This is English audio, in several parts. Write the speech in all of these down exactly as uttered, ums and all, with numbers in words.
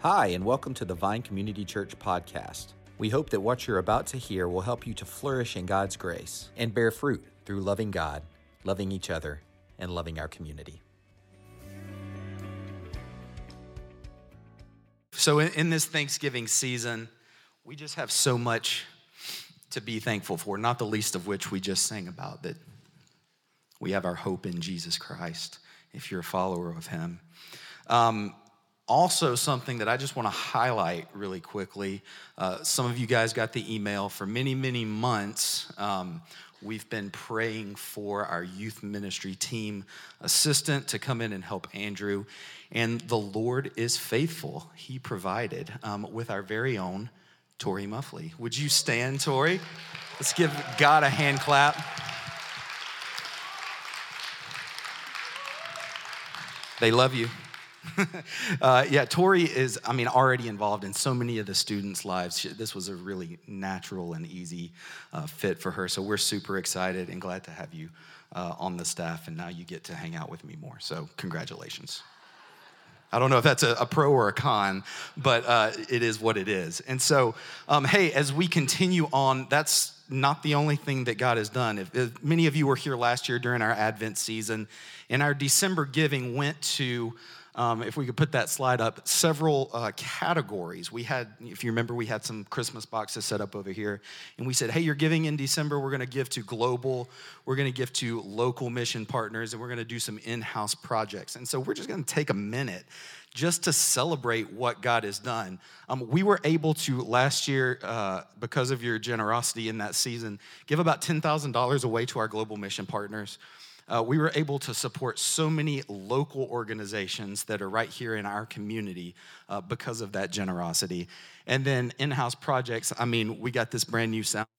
Hi, and welcome to the Vine Community Church podcast. We hope that what you're about to hear will help you to flourish in God's grace and bear fruit through loving God, loving each other, and loving our community. So in, in this Thanksgiving season, we just have so much to be thankful for, not the least of which we just sang about, that we have our hope in Jesus Christ, if you're a follower of him. Um, Also, something that I just want to highlight really quickly. Uh, some of you guys got the email. For many, many months, um, we've been praying for our youth ministry team assistant to come in and help Andrew. And the Lord is faithful. He provided um, with our very own Tori Muffley. Would you stand, Tori? Let's give God a hand clap. They love you. uh, yeah, Tori is, I mean, already involved in so many of the students' lives. She, this was a really natural and easy uh, fit for her. So we're super excited and glad to have you uh, on the staff. And now you get to hang out with me more. So congratulations. I don't know if that's a, a pro or a con, but uh, it is what it is. And so, um, hey, as we continue on, that's not the only thing that God has done. If, if many of you were here last year during our Advent season, and our December giving went to Um, if we could put that slide up, several uh, categories. We had, if you remember, we had some Christmas boxes set up over here. And we said, hey, you're giving in December. We're going to give to global. We're going to give to local mission partners. And we're going to do some in-house projects. And so we're just going to take a minute just to celebrate what God has done. Um, we were able to, last year, uh, because of your generosity in that season, give about ten thousand dollars away to our global mission partners. Uh, we were able to support so many local organizations that are right here in our community uh, because of that generosity. And then in-house projects, I mean, we got this brand new sound.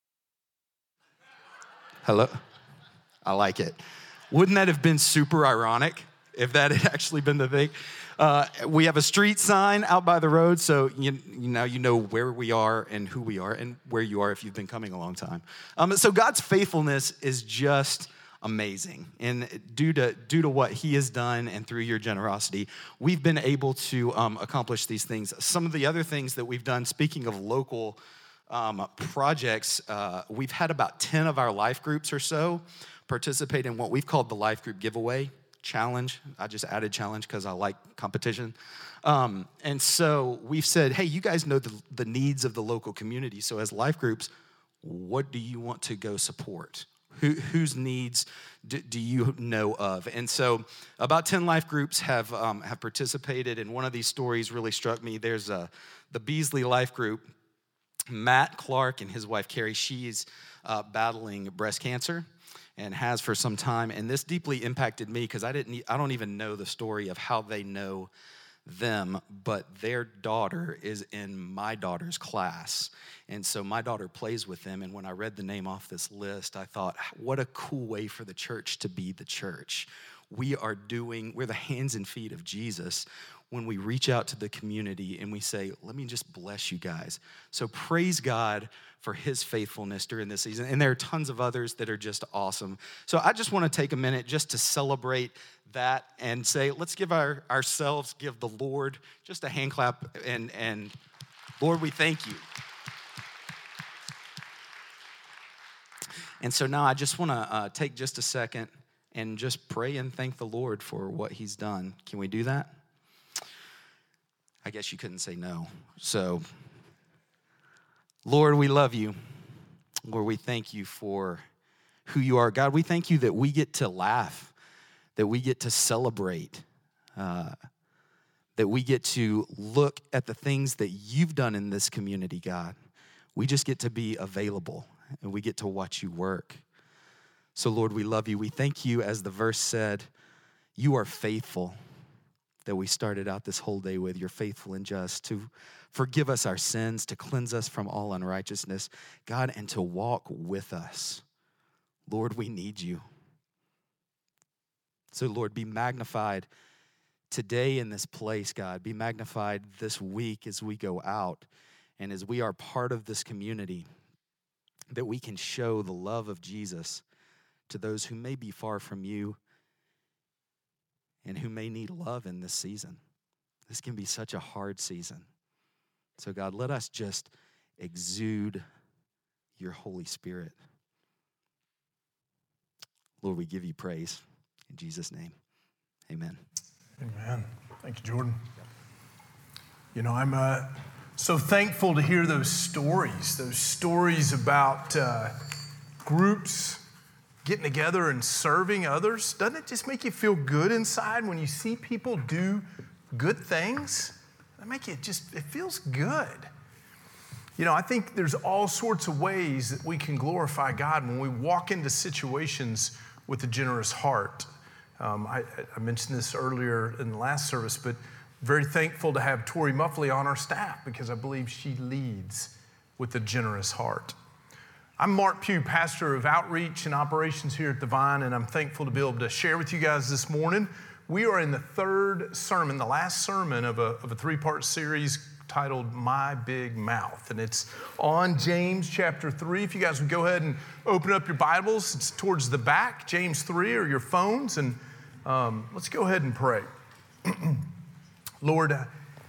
Hello? I like it. Wouldn't that have been super ironic if that had actually been the thing? Uh, we have a street sign out by the road, so you, you know you know where we are and who we are and where you are if you've been coming a long time. Um, so God's faithfulness is just amazing. And due to due to what he has done and through your generosity, we've been able to um, accomplish these things. Some of the other things that we've done, speaking of local um, projects, uh, we've had about ten of our life groups or so participate in what we've called the Life Group Giveaway Challenge. I just added challenge because I like competition. Um, and so we've said, hey, you guys know the, the needs of the local community. So as life groups, what do you want to go support? Who, whose needs do, do you know of? And so about ten life groups have um, have participated, and one of these stories really struck me. There's a, the Beasley Life Group. Matt Clark and his wife, Carrie, she's uh, battling breast cancer and has for some time. And this deeply impacted me because I didn't, I don't even know the story of how they know them, but their daughter is in my daughter's class. And so my daughter plays with them. And when I read the name off this list, I thought, what a cool way for the church to be the church. We are doing, we're the hands and feet of Jesus when we reach out to the community and we say, let me just bless you guys. So praise God for his faithfulness during this season. And there are tons of others that are just awesome. So I just want to take a minute just to celebrate that and say, let's give our, ourselves, give the Lord just a hand clap. And, and Lord, we thank you. And so now I just want to uh, take just a second and just pray and thank the Lord for what he's done. Can we do that? I guess you couldn't say no. So, Lord, we love you. Lord, we thank you for who you are. God, we thank you that we get to laugh, that we get to celebrate, uh, that we get to look at the things that you've done in this community, God. We just get to be available, and we get to watch you work. So, Lord, we love you. We thank you, as the verse said, you are faithful, that we started out this whole day with. You're faithful and just to forgive us our sins, to cleanse us from all unrighteousness, God, and to walk with us. Lord, we need you. So, Lord, be magnified today in this place, God. Be magnified this week as we go out and as we are part of this community, that we can show the love of Jesus to those who may be far from you and who may need love in this season. This can be such a hard season. So God, let us just exude your Holy Spirit. Lord, we give you praise. In Jesus' name, amen. Amen. Thank you, Jordan. You know, I'm uh, so thankful to hear those stories, those stories about uh, groups getting together and serving others. Doesn't it just make you feel good inside when you see people do good things? That make you just, it feels good. You know, I think there's all sorts of ways that we can glorify God when we walk into situations with a generous heart. Um, I, I mentioned this earlier in the last service, but very thankful to have Tori Muffley on our staff because I believe she leads with a generous heart. I'm Mark Pugh, pastor of outreach and operations here at the Vine, and I'm thankful to be able to share with you guys this morning. We are in the third sermon, the last sermon of a, of a three-part series titled My Big Mouth, and it's on James chapter three. If you guys would go ahead and open up your Bibles, it's towards the back, James three, or your phones, and um, let's go ahead and pray. Lord, uh,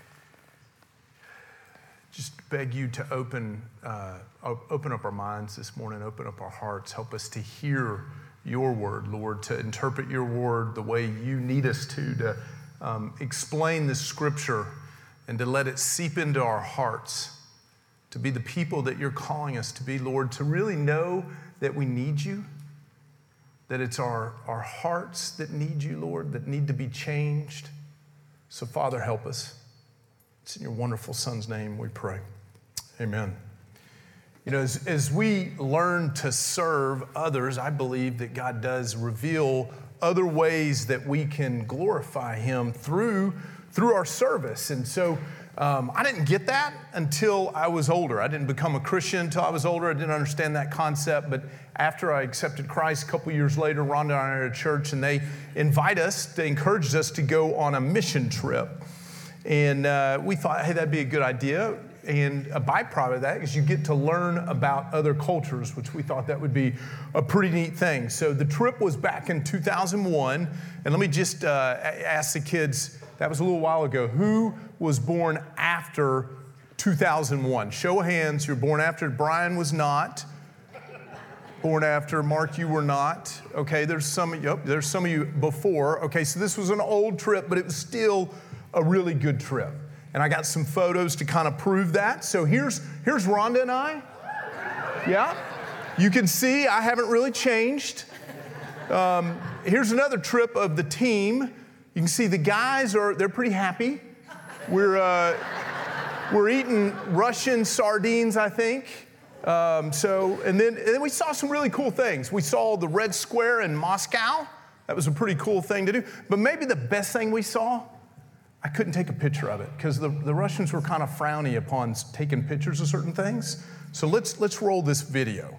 just beg you to open uh, open up our minds this morning, open up our hearts, help us to hear your word, Lord, to interpret your word the way you need us to, to um, explain this scripture and to let it seep into our hearts, to be the people that you're calling us to be, Lord, to really know that we need you, that it's our, our hearts that need you, Lord, that need to be changed. So, Father, help us. It's in your wonderful Son's name we pray. Amen. You know, as, as we learn to serve others, I believe that God does reveal other ways that we can glorify him through, through our service. And so um, I didn't get that until I was older. I didn't become a Christian until I was older. I didn't understand that concept. But after I accepted Christ a couple years later, Rhonda and I are at church, and they invite us, they encouraged us to go on a mission trip. And uh, we thought, hey, that'd be a good idea. And a byproduct of that is you get to learn about other cultures, which we thought that would be a pretty neat thing. So the trip was back in two thousand one. And let me just uh, ask the kids, that was a little while ago, who was born after two thousand one? Show of hands, you're born after. Brian was not. Born after. Mark, you were not. Okay, there's some, yep, there's some of you before. Okay, so this was an old trip, but it was still a really good trip. And I got some photos to kind of prove that. So here's, here's Rhonda and I. Yeah, you can see I haven't really changed. Um, here's another trip of the team. You can see the guys are, they're pretty happy. We're, uh, we're eating Russian sardines, I think. Um, so, and then, and then we saw some really cool things. We saw the Red Square in Moscow. That was a pretty cool thing to do. But maybe the best thing we saw, I couldn't take a picture of it because the, the Russians were kind of frowny upon taking pictures of certain things. So let's, let's roll this video.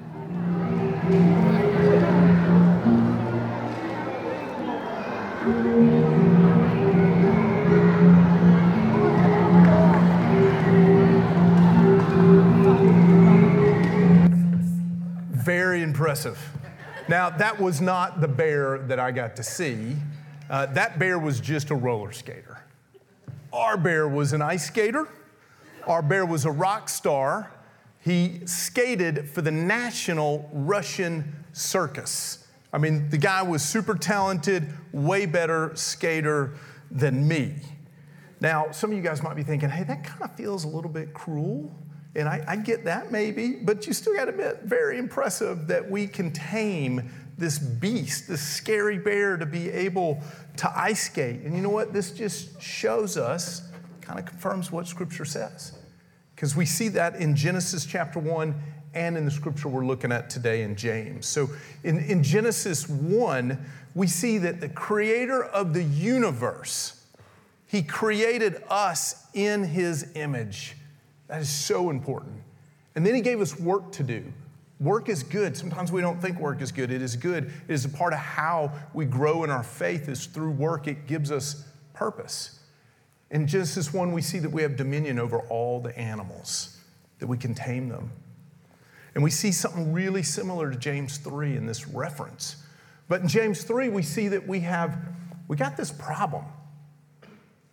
Very impressive. Now, that was not the bear that I got to see. Uh, that bear was just a roller skater. Our bear was an ice skater. Our bear was a rock star. He skated for the National Russian Circus. I mean, the guy was super talented, way better skater than me. Now, some of you guys might be thinking, hey, that kind of feels a little bit cruel. And I, I get that maybe, but you still got to admit, very impressive that we can tame this beast, this scary bear, to be able to ice skate. And you know what? This just shows us, kind of confirms what Scripture says. Because we see that in Genesis chapter one and in the Scripture we're looking at today in James. So in, in Genesis one, we see that the creator of the universe, he created us in his image. That is so important. And then he gave us work to do. Work is good. Sometimes we don't think work is good. It is good. It is a part of how we grow in our faith is through work. It gives us purpose. In Genesis one, we see that we have dominion over all the animals, that we can tame them. And we see something really similar to James three in this reference. But in James three, we see that we have, we got this problem.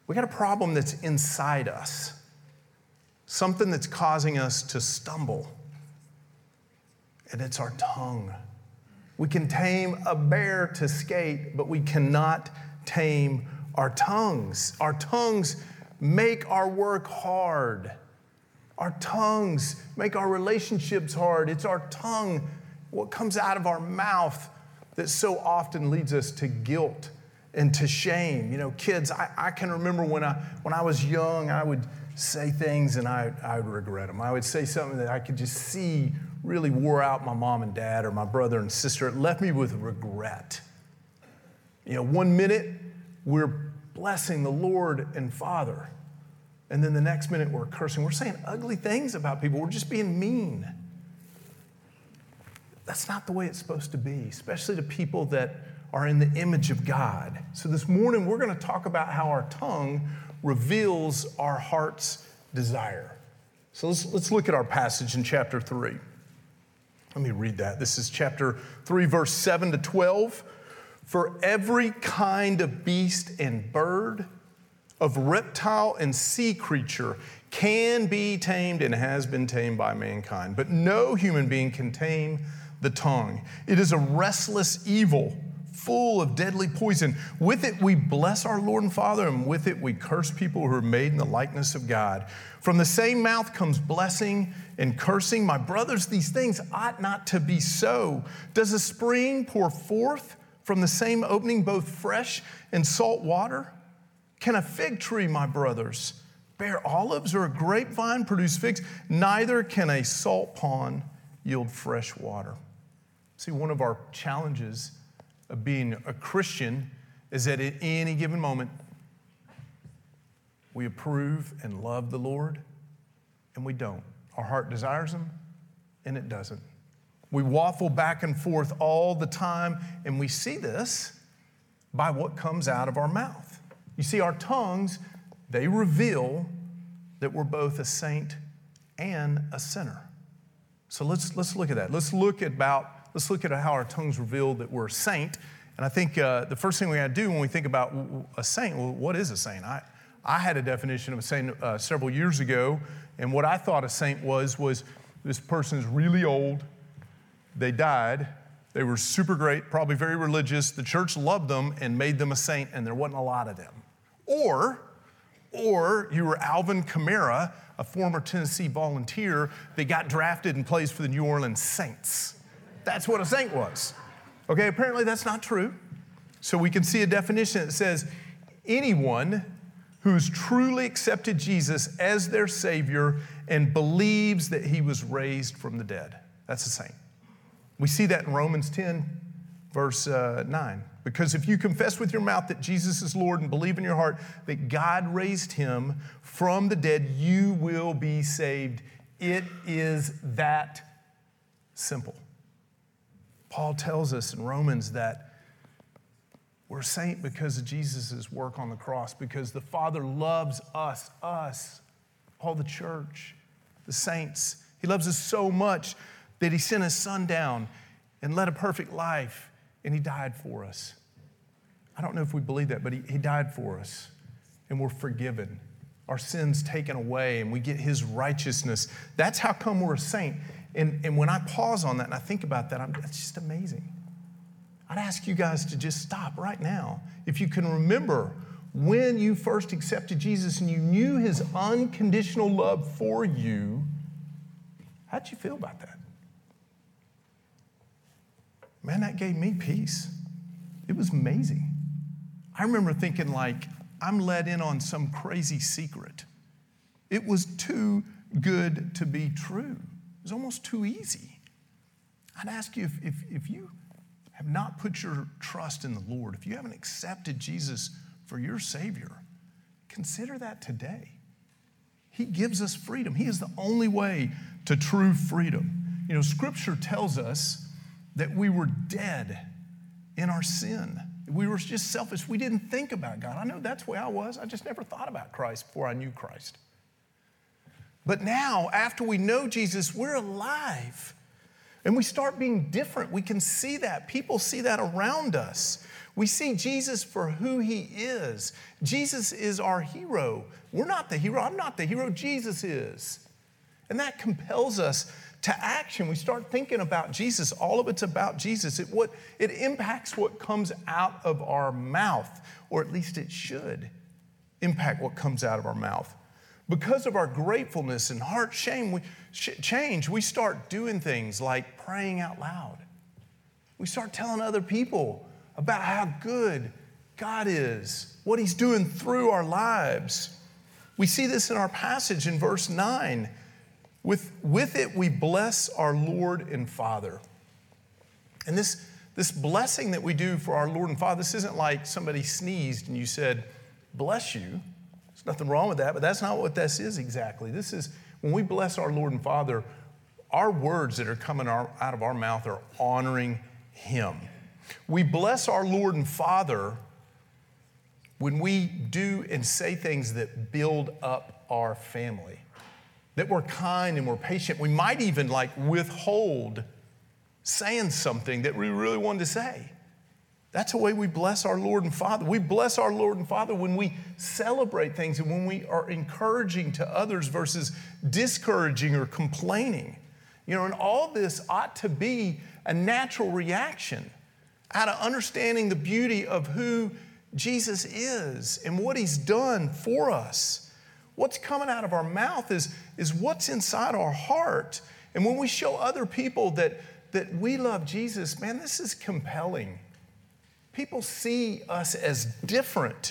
We got a problem that's inside us, something that's causing us to stumble, and it's our tongue. We can tame a bear to skate, but we cannot tame our tongues. Our tongues make our work hard. Our tongues make our relationships hard. It's our tongue, what comes out of our mouth, that so often leads us to guilt and to shame. You know, kids, I, I can remember when I when I was young, I would say things and I, I would regret them. I would say something that I could just see really wore out my mom and dad or my brother and sister. It left me with regret. You know, one minute we're blessing the Lord and Father, and then the next minute we're cursing. We're saying ugly things about people. We're just being mean. That's not the way it's supposed to be, especially to people that are in the image of God. So this morning, we're going to talk about how our tongue reveals our heart's desire. So let's, let's look at our passage in chapter three. Let me read that. This is chapter three, verse seven to twelve. For every kind of beast and bird, of reptile and sea creature can be tamed and has been tamed by mankind. But no human being can tame the tongue. It is a restless evil, full of deadly poison. With it we bless our Lord and Father, and with it we curse people who are made in the likeness of God. From the same mouth comes blessing and cursing. My brothers, these things ought not to be so. Does a spring pour forth from the same opening both fresh and salt water? Can a fig tree, my brothers, bear olives, or a grapevine produce figs? Neither can a salt pond yield fresh water. See, one of our challenges of being a Christian is that at any given moment, we approve and love the Lord, and we don't. Our heart desires Him, and it doesn't. We waffle back and forth all the time, and we see this by what comes out of our mouth. You see, our tongues, they reveal that we're both a saint and a sinner. So let's let's look at that. Let's look at about let's look at how our tongues reveal that we're a saint. And I think uh, the first thing we got to do when we think about a saint, well, what is a saint? I I had a definition of a saint uh, several years ago, and what I thought a saint was was this person's really old. They died. They were super great, probably very religious. The church loved them and made them a saint, and there wasn't a lot of them. Or, or you were Alvin Kamara, a former Tennessee Volunteer that got drafted and plays for the New Orleans Saints. That's what a saint was. Okay, apparently that's not true. So we can see a definition that says anyone who's truly accepted Jesus as their Savior and believes that He was raised from the dead. That's a saint. We see that in Romans ten, verse uh, nine. Because if you confess with your mouth that Jesus is Lord and believe in your heart that God raised Him from the dead, you will be saved. It is that simple. Paul tells us in Romans that we're a saint because of Jesus' work on the cross, because the Father loves us, us, all the church, the saints. He loves us so much that He sent His Son down and led a perfect life, and He died for us. I don't know if we believe that, but He, he died for us, and we're forgiven. Our sins taken away, and we get His righteousness. That's how come we're a saint. And, and when I pause on that and I think about that, I'm, it's just amazing. I'd ask you guys to just stop right now. If you can remember when you first accepted Jesus and you knew His unconditional love for you, how'd you feel about that? Man, that gave me peace. It was amazing. I remember thinking like, I'm let in on some crazy secret. It was too good to be true. It was almost too easy. I'd ask you if, if, if you have not put your trust in the Lord, if you haven't accepted Jesus for your Savior, consider that today. He gives us freedom. He is the only way to true freedom. You know, Scripture tells us that we were dead in our sin. We were just selfish. We didn't think about God. I know that's the way I was. I just never thought about Christ before I knew Christ. But now, after we know Jesus, we're alive. And we start being different. We can see that. People see that around us. We see Jesus for who he is. Jesus is our hero. We're not the hero. I'm not the hero. Jesus is. And that compels us to action. We start thinking about Jesus. All of it's about Jesus. It, what, it impacts what comes out of our mouth, or at least it should impact what comes out of our mouth. Because of our gratefulness and heart shame, we, sh- change, we start doing things like praying out loud. We start telling other people about how good God is, what he's doing through our lives. We see this in our passage in verse nine. With, with it, we bless our Lord and Father. And this, this blessing that we do for our Lord and Father, this isn't like somebody sneezed and you said, bless you. There's nothing wrong with that, but that's not what this is exactly. This is when we bless our Lord and Father, our words that are coming our, out of our mouth are honoring him. We bless our Lord and Father when we do and say things that build up our family, that we're kind and we're patient. We might even like withhold saying something that we really wanted to say. That's the way we bless our Lord and Father. We bless our Lord and Father when we celebrate things and when we are encouraging to others versus discouraging or complaining. You know, and all this ought to be a natural reaction out of understanding the beauty of who Jesus is and what he's done for us. What's coming out of our mouth is, is what's inside our heart. And when we show other people that, that we love Jesus, man, this is compelling. People see us as different.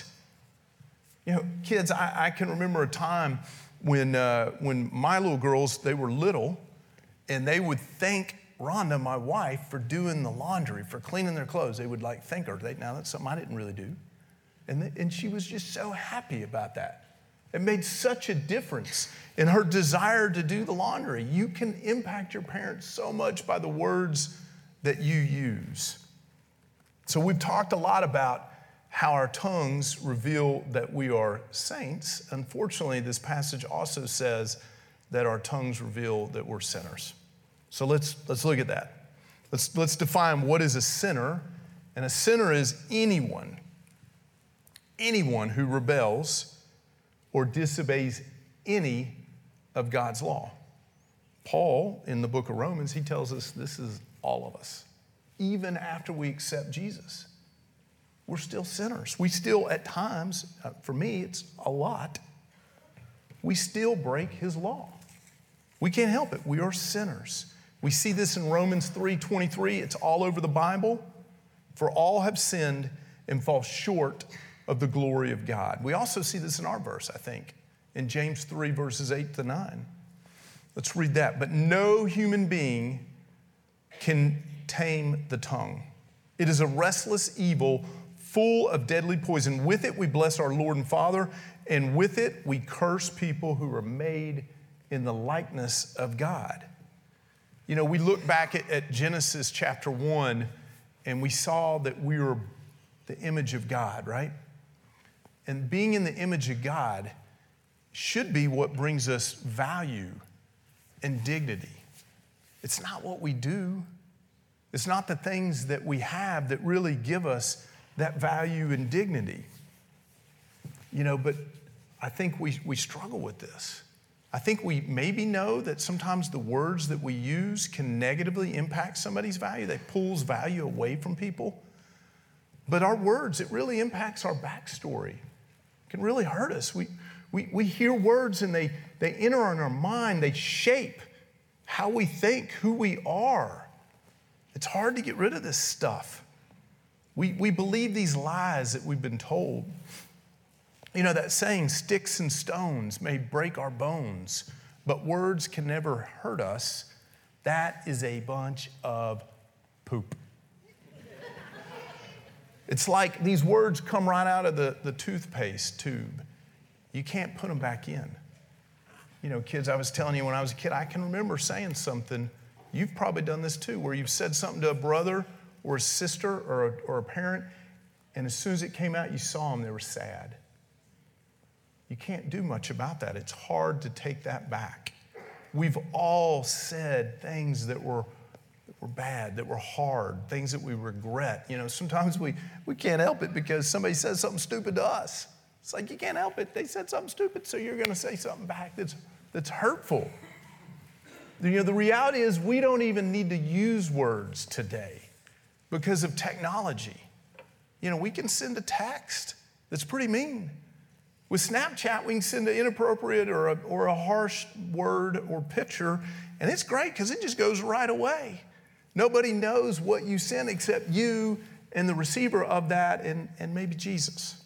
You know, kids, I, I can remember a time when, uh, when my little girls, they were little, and they would thank Rhonda, my wife, for doing the laundry, for cleaning their clothes. They would like thank her. They, now, that's something I didn't really do. And, the, and she was just so happy about that. It made such a difference in her desire to do the laundry. You can impact your parents so much by the words that you use. So we've talked a lot about how our tongues reveal that we are saints. Unfortunately, this passage also says that our tongues reveal that we're sinners. So let's, let's look at that. Let's, let's define what is a sinner. And a sinner is anyone, anyone who rebels or disobeys any of God's law. Paul, in the book of Romans, he tells us this is all of us. Even after we accept Jesus, we're still sinners. We still, at times, uh, for me, it's a lot, we still break his law. We can't help it. We are sinners. We see this in Romans three twenty-three. It's all over the Bible. For all have sinned and fall short of the glory of God. We also see this in our verse, I think, in James three, verses eight to nine. Let's read that. But no human being can tame the tongue. It is a restless evil full of deadly poison. With it we bless our Lord and Father, and with it we curse people who are made in the likeness of God. You know, we look back at, at Genesis chapter one, and we saw that we were the image of God, right? And being in the image of God should be what brings us value and dignity. It's not what we do. It's not the things that we have that really give us that value and dignity. You know, but I think we, we struggle with this. I think we maybe know that sometimes the words that we use can negatively impact somebody's value. They pulls value away from people. But our words, it really impacts our backstory. It can really hurt us. We, we, we hear words and they, they enter in our mind. They shape how we think, who we are. It's hard to get rid of this stuff. We, we believe these lies that we've been told. You know, that saying, sticks and stones may break our bones, but words can never hurt us. That is a bunch of poop. It's like these words come right out of the, the toothpaste tube. You can't put them back in. You know, kids, I was telling you when I was a kid, I can remember saying something. You've probably done this too, where you've said something to a brother or a sister or a, or a parent, and as soon as it came out, you saw them, they were sad. You can't do much about that. It's hard to take that back. We've all said things that were were bad, that were hard, things that we regret. You know, sometimes we, we can't help it because somebody says something stupid to us. It's like, you can't help it. They said something stupid, so you're going to say something back that's, that's hurtful. You know, the reality is we don't even need to use words today because of technology. You know, we can send a text that's pretty mean. With Snapchat, we can send an inappropriate or a, or a harsh word or picture, and it's great because it just goes right away. Nobody knows what you sent except you and the receiver of that and, and maybe Jesus.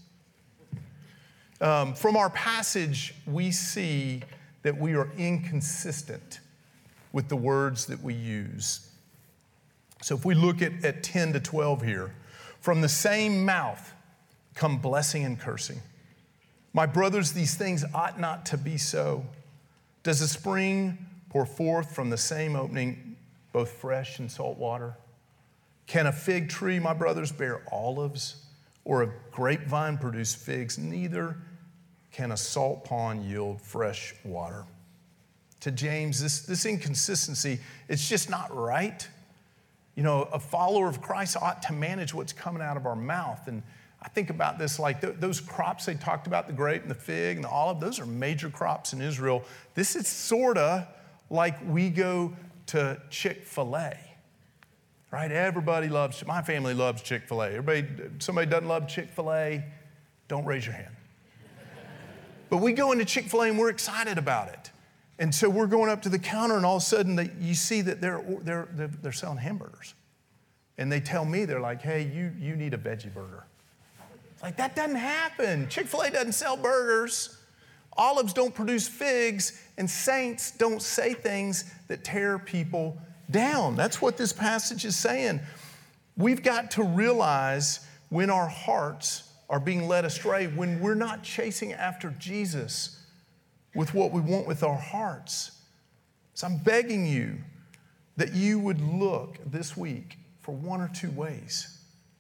Um, from our passage, we see that we are inconsistent with the words that we use. So if we look at, at ten to twelve here, from the same mouth come blessing and cursing. My brothers, these things ought not to be so. Does a spring pour forth from the same opening both fresh and salt water? Can a fig tree, my brothers, bear olives, or a grapevine produce figs? Neither can a salt pond yield fresh water. To James, this, this inconsistency, it's just not right. You know, a follower of Christ ought to manage what's coming out of our mouth. And I think about this like th- those crops they talked about, the grape and the fig and the olive, those are major crops in Israel. This is sort of like we go to Chick-fil-A, right? Everybody loves, my family loves Chick-fil-A. Everybody, somebody doesn't love Chick-fil-A, don't raise your hand. But we go into Chick-fil-A and we're excited about it. And so we're going up to the counter and all of a sudden they, you see that they're, they're, they're, they're selling hamburgers. And they tell me, they're like, hey, you, you need a veggie burger. Like, that doesn't happen. Chick-fil-A doesn't sell burgers. Olives don't produce figs. And saints don't say things that tear people down. That's what this passage is saying. We've got to realize when our hearts are being led astray, when we're not chasing after Jesus with what we want with our hearts. So I'm begging you that you would look this week for one or two ways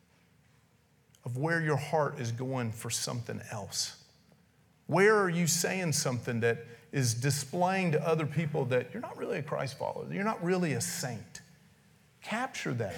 of where your heart is going for something else. Where are you saying something that is displaying to other people that you're not really a Christ follower, you're not really a saint? Capture that.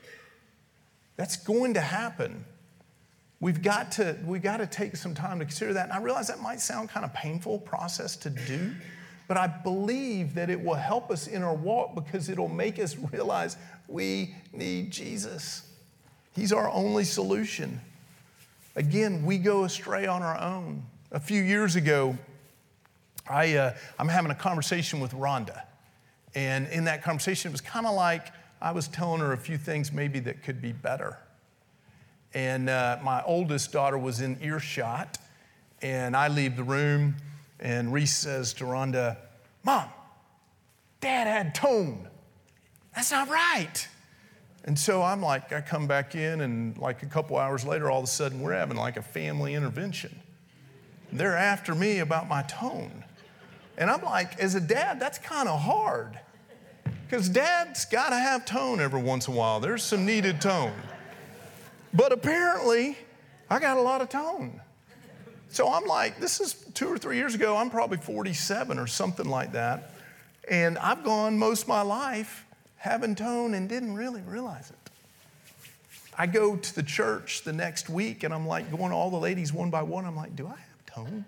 That's going to happen. We've got to, we've got to take some time to consider that. And I realize that might sound kind of painful process to do, but I believe that it will help us in our walk because it'll make us realize we need Jesus. He's our only solution. Again, we go astray on our own. A few years ago, I, uh, I'm having a conversation with Rhonda. And in that conversation, it was kind of like I was telling her a few things maybe that could be better. And uh, my oldest daughter was in earshot, and I leave the room, and Reese says to Rhonda, Mom, Dad had tone. That's not right. And so I'm like, I come back in, and like a couple hours later, all of a sudden, we're having like a family intervention. They're after me about my tone. And I'm like, as a dad, that's kind of hard. Because dad's got to have tone every once in a while. There's some needed tone. But apparently, I got a lot of tone. So I'm like, this is two or three years ago. I'm probably forty-seven or something like that. And I've gone most of my life having tone and didn't really realize it. I go to the church the next week, and I'm like going to all the ladies one by one. I'm like, do I have tone?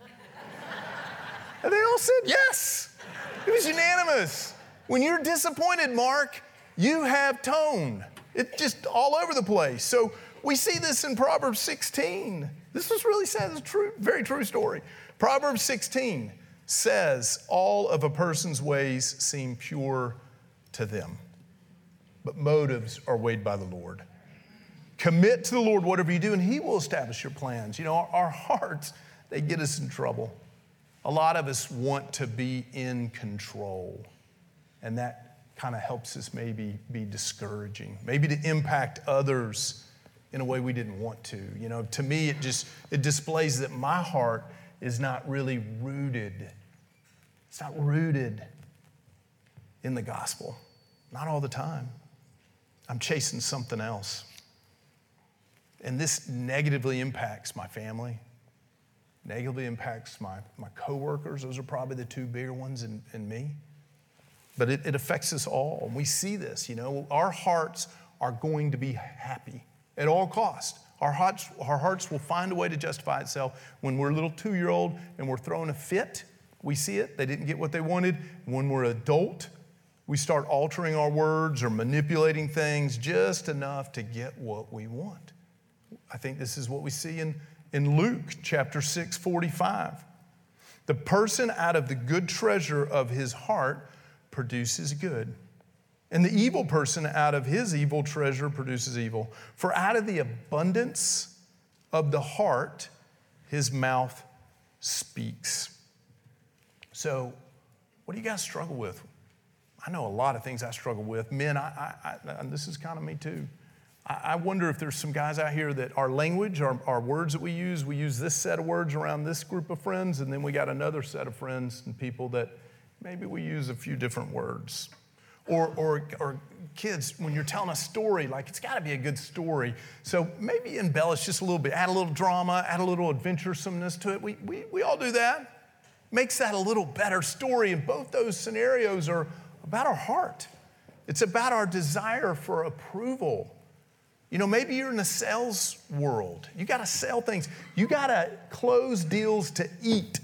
And they all said yes. It was unanimous. When you're disappointed, Mark, you have tone. It's just all over the place. So we see this in Proverbs sixteen. This was really sad. It's a true, very true story. Proverbs sixteen says, all of a person's ways seem pure to them, but motives are weighed by the Lord. Commit to the Lord whatever you do, and he will establish your plans. You know, our, our hearts, they get us in trouble. A lot of us want to be in control, and that kind of helps us maybe be discouraging, maybe to impact others in a way we didn't want to. You know, to me, it just, it displays that my heart is not really rooted. It's not rooted in the gospel. Not all the time. I'm chasing something else. And this negatively impacts my family, negatively impacts my, my coworkers. Those are probably the two bigger ones in, in me. but it, it affects us all. And we see this, you know, our hearts are going to be happy at all costs. Our hearts, our hearts will find a way to justify itself. When we're a little two-year-old and we're throwing a fit, we see it. They didn't get what they wanted. When we're adult, we start altering our words or manipulating things just enough to get what we want. I think this is what we see in, in Luke chapter six, forty-five. The person out of the good treasure of his heart produces good, and the evil person out of his evil treasure produces evil. For out of the abundance of the heart, his mouth speaks. So, what do you guys struggle with? I know a lot of things I struggle with. Men, I, I, I, and this is kind of me too. I, I wonder if there's some guys out here that our language, our, our words that we use, we use this set of words around this group of friends, and then we got another set of friends and people that maybe we use a few different words. Or, or, or kids, when you're telling a story, like it's got to be a good story. So maybe embellish just a little bit, add a little drama, add a little adventuresomeness to it. We, we, we all do that. Makes that a little better story. And both those scenarios are about our heart. It's about our desire for approval. You know, maybe you're in the sales world. You got to sell things. You got to close deals to eat.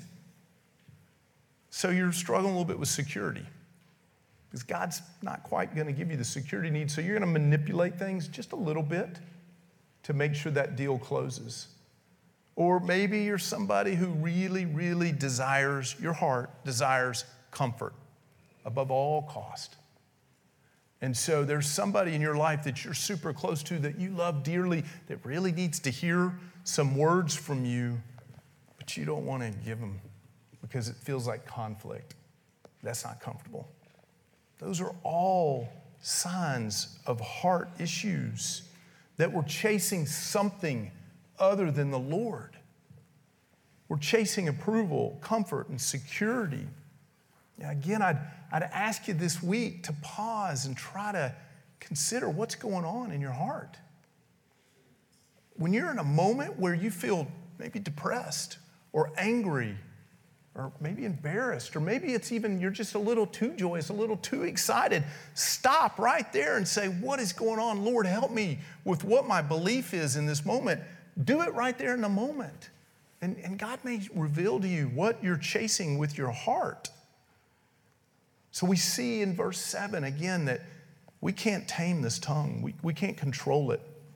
So you're struggling a little bit with security. Because God's not quite going to give you the security needs. So you're going to manipulate things just a little bit to make sure that deal closes. Or maybe you're somebody who really, really desires, your heart desires comfort above all cost. And so there's somebody in your life that you're super close to, that you love dearly, that really needs to hear some words from you, but you don't want to give them because it feels like conflict. That's not comfortable. Those are all signs of heart issues, that we're chasing something other than the Lord. We're chasing approval, comfort, and security. Now, again, I'd, I'd ask you this week to pause and try to consider what's going on in your heart. When you're in a moment where you feel maybe depressed or angry, or maybe embarrassed, or maybe it's even you're just a little too joyous, a little too excited, stop right there and say, what is going on? Lord, help me with what my belief is in this moment. Do it right there in the moment. And, and God may reveal to you what you're chasing with your heart. So we see in verse seven, again, that we can't tame this tongue. We, we can't control it.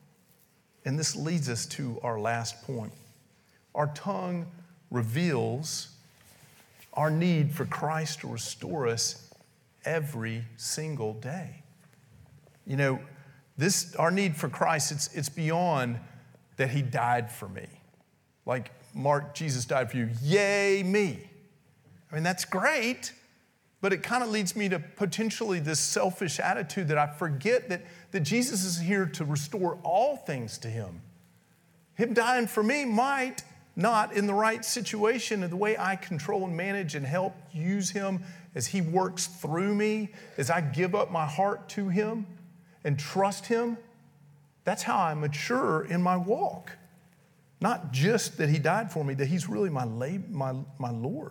And this leads us to our last point. Our tongue reveals our need for Christ to restore us every single day. You know, this, our need for Christ, it's, it's beyond that he died for me. Like, Mark, Jesus died for you. Yay, me. I mean, that's great, but it kind of leads me to potentially this selfish attitude that I forget that, that Jesus is here to restore all things to him. Him dying for me might not in the right situation and the way I control and manage and help use him as he works through me, as I give up my heart to him and trust him. That's how I mature in my walk. Not just that he died for me, that he's really my, my, my Lord.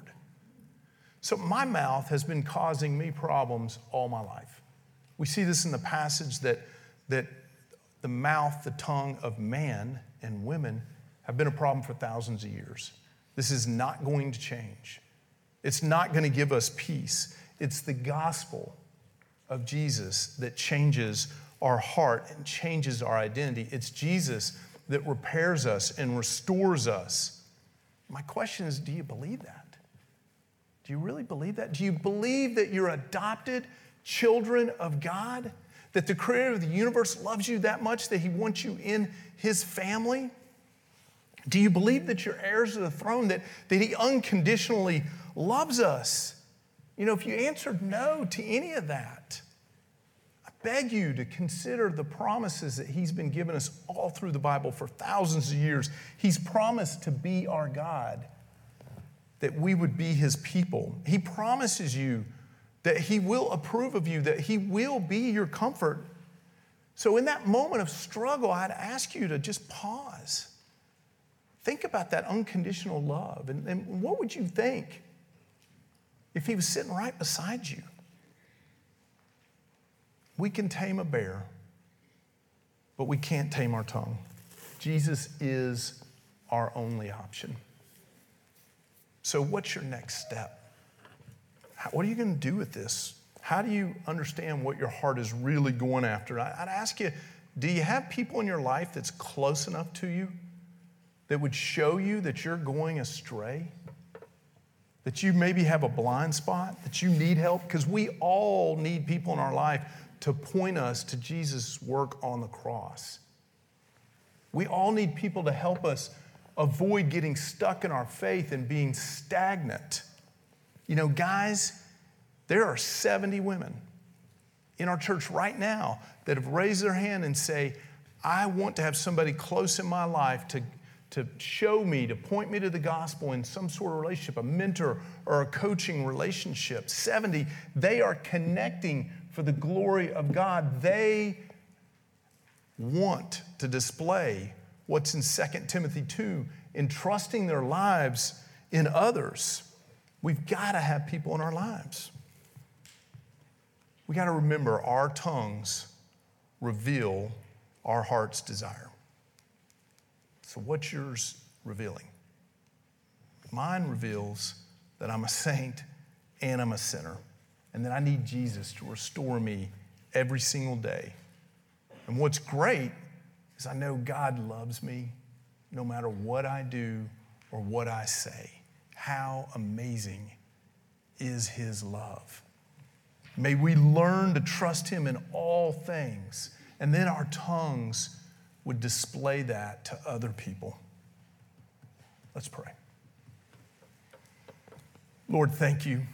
So my mouth has been causing me problems all my life. We see this in the passage that, that the mouth, the tongue of man and women have been a problem for thousands of years. This is not going to change. It's not going to give us peace. It's the gospel of Jesus that changes our heart and changes our identity. It's Jesus that repairs us and restores us. My question is, do you believe that? Do you really believe that? Do you believe that you're adopted children of God? That the creator of the universe loves you that much that he wants you in his family? Do you believe that you're heirs of the throne, that, that he unconditionally loves us? You know, if you answered no to any of that, I beg you to consider the promises that he's been giving us all through the Bible for thousands of years. He's promised to be our God, that we would be his people. He promises you that he will approve of you, that he will be your comfort. So in that moment of struggle, I'd ask you to just pause. Think about that unconditional love. And, and what would you think if he was sitting right beside you? We can tame a bear, but we can't tame our tongue. Jesus is our only option. So what's your next step? How, what are you going to do with this? How do you understand what your heart is really going after? I, I'd ask you, do you have people in your life that's close enough to you that would show you that you're going astray? That you maybe have a blind spot, that you need help? Because we all need people in our life to point us to Jesus' work on the cross. We all need people to help us avoid getting stuck in our faith and being stagnant. You know, guys, there are seventy women in our church right now that have raised their hand and say, I want to have somebody close in my life to, to show me, to point me to the gospel in some sort of relationship, a mentor or a coaching relationship. seventy, they are connecting for the glory of God. They want to display what's in Second Timothy two, entrusting their lives in others. We've got to have people in our lives. We got to remember our tongues reveal our heart's desire. So what's yours revealing? Mine reveals that I'm a saint and I'm a sinner, and that I need Jesus to restore me every single day. And what's great is I know God loves me no matter what I do or what I say. How amazing is his love. May we learn to trust him in all things, and then our tongues would display that to other people. Let's pray. Lord, thank you.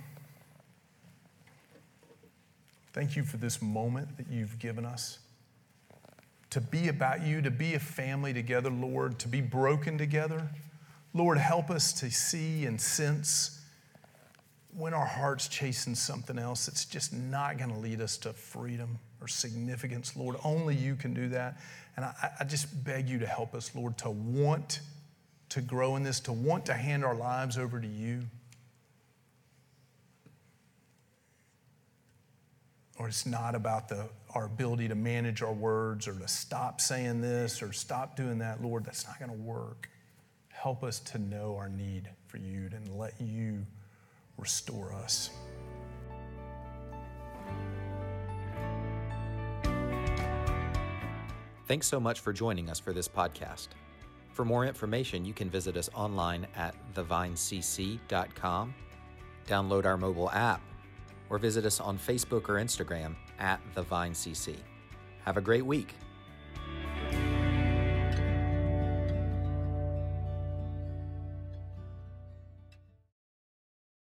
Thank you for this moment that you've given us to be about you, to be a family together, Lord, to be broken together. Lord, help us to see and sense when our heart's chasing something else that's just not going to lead us to freedom or significance. Lord, only you can do that. And I, I just beg you to help us, Lord, to want to grow in this, to want to hand our lives over to you. Or it's not about the, our ability to manage our words or to stop saying this or stop doing that. Lord, that's not going to work. Help us to know our need for you and let you restore us. Thanks so much for joining us for this podcast. For more information, you can visit us online at the vine c c dot com, download our mobile app, or visit us on Facebook or Instagram at the vine c c. Have a great week.